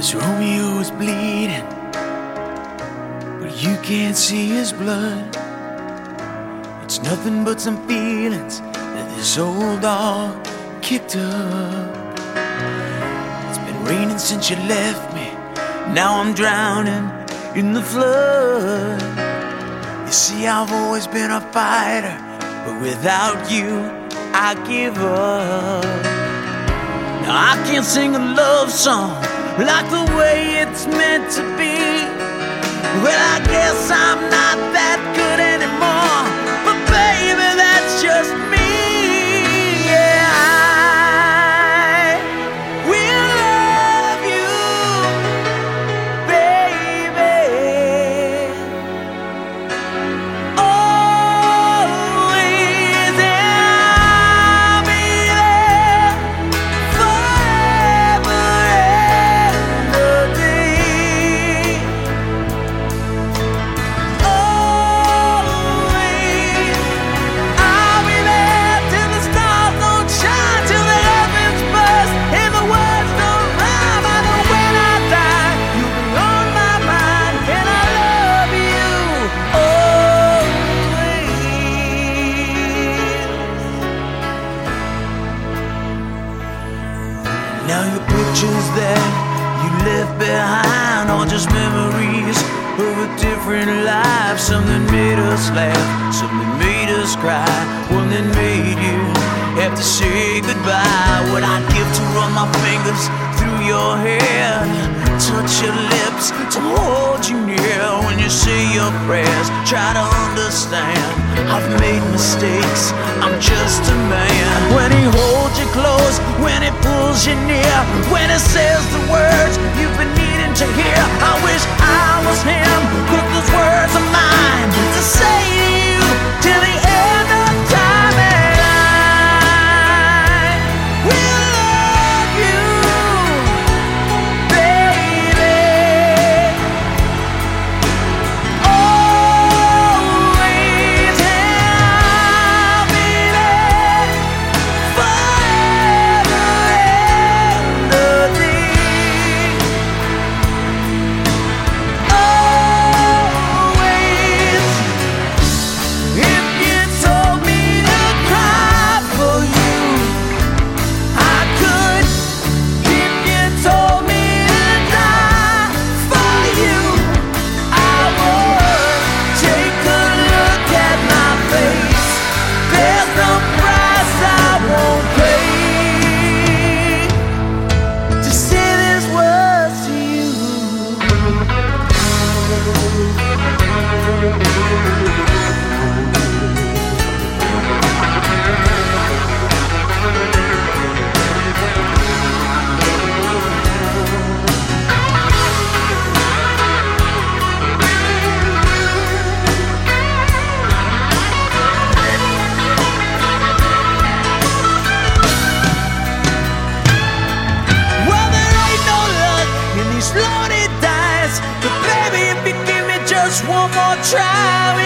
'Cause Romeo is bleeding, but you can't see his blood. It's nothing but some feelings that this old dog kicked up. It's been raining since you left me, now I'm drowning in the flood. You see, I've always been a fighter, but without you, I give up. Now I can't sing a love song like the way it's meant to be. Well, I guess I'm not that good anymore, but baby, that's just me. Yeah, I will love you, baby, always, and I'll be there forever and a day. Always, I'll be there till the stars don't shine, till the heavens burst and the words don't rhyme. I know when I die, you'll be on my mind, and I love you always. Now your pictures that you left behind are just memories of a different life. Something made us laugh, something made us cry, one that made you have to say goodbye. What I'd give to run my fingers through your hair, touch your lips, to hold you near when you say your prayers. Try to understand, I've made mistakes, I'm just a man. When he holds you close, when he pulls you near, when he says the words you've been needing to hear, I wish I was him, 'cause those words are mine to say to you till the end of time. And I will love you, baby, always, and I'll be there forever and a day. Always, if you told me to cry for you, I could. If you told me to die for you, I would. Take a look at my face, there's no price I won't pay to say these words to you. Well, there ain't no luck in these loaded dice, but baby, if you give me just one more try,